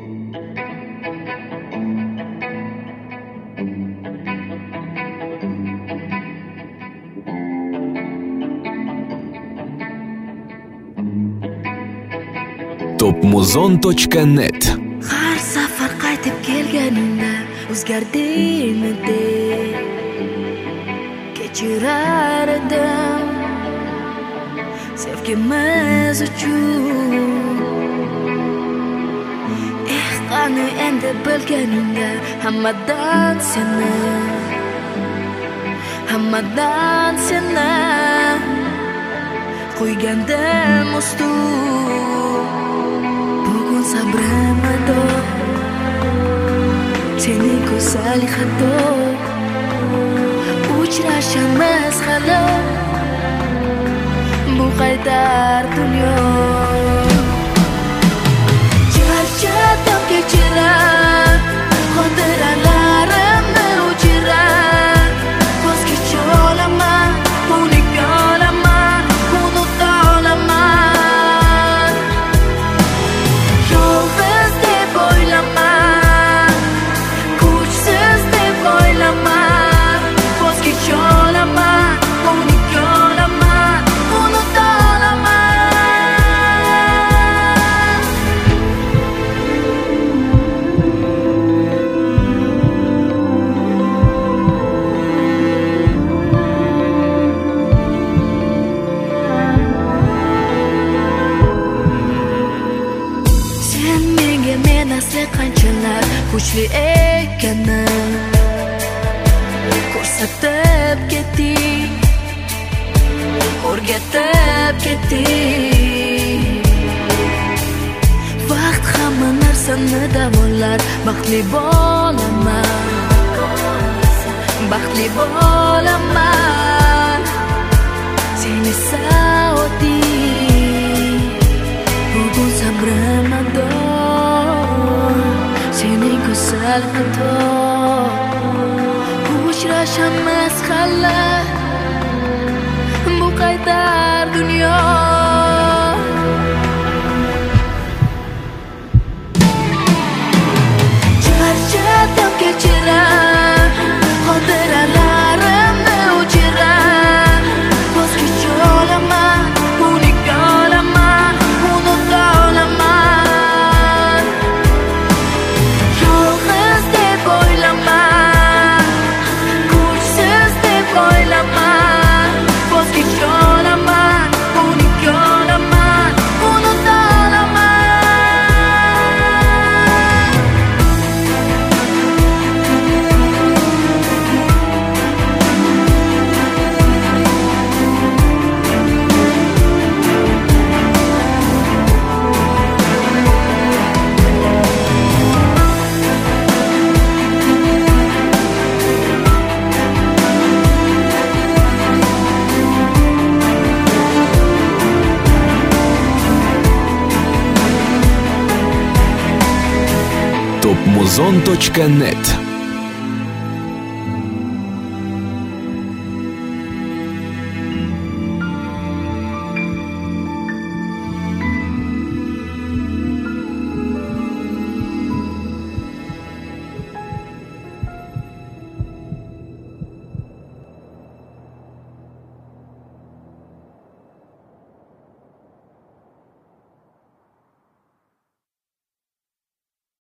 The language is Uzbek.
Topmuzon.net. Har safar qaytib kelganingda o'zgardingmi deb kechirar edim sevgimiz uchun. Qani endi bilganingda hammadan seni qo'ygandim ustun. Bugun sabrimado sening go'zal xato uchrashamiz hali bu qaydar dunyo. Charchadim kechiram xotiralarimni o'chiram, ko'z kecholaman unuta olaman, unuta olaman. Yolg'iz deb o'ylaman, kuchsiz deb o'ylaman, ko'z kecholaman unuta olaman, unuta olaman. Sen menga men asli qanchalar kuchli ekanini ko'rsatib ketding, o'rgatib ketding. Vaqt hamma narsani davolar, baxtli bo'laman, baxtli bo'laman. Sen esa o'tding, bugun sabrimado sening go'zal xato uchrashamiz hali bu qaydar dunyo. Charchadim kechiram xotiralarimni o'chiram, ko'z kecholaman unuta olaman, unuta olaman. Yolg'iz deb o'ylaman, kuchsiz deb o'ylaman, ko'z kecholaman unuta olaman, unuta olaman. Topmuzon.net.